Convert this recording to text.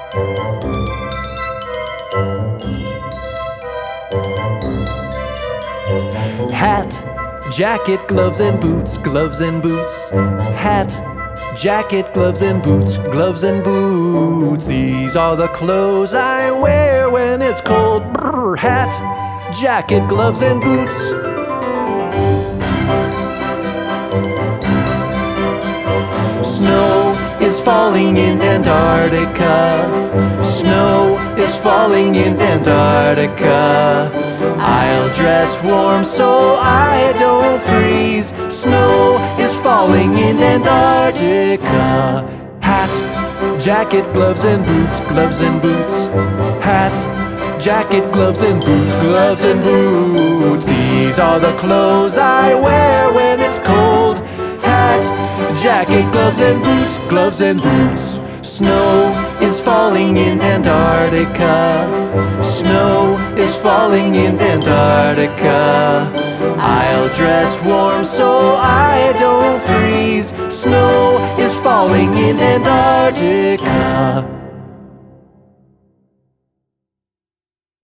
Hat, jacket, gloves and boots, gloves and boots. Hat, jacket, gloves and boots, gloves and boots. These are the clothes I wear when it's cold. Brr, hat, jacket, gloves and boots. Snow is falling in Antarctica. Snow is falling in Antarctica. I'll dress warm so I don't freeze. Snow is falling in Antarctica. Hat, jacket, gloves and boots, gloves and boots. Hat, jacket, gloves and boots, gloves and boots. These are the clothes I wear when it's cold. Hat, jacket, gloves and boots, gloves and boots. Snow is falling in Antarctica. Snow is falling in Antarctica. I'll dress warm so I don't freeze. Snow is falling in Antarctica.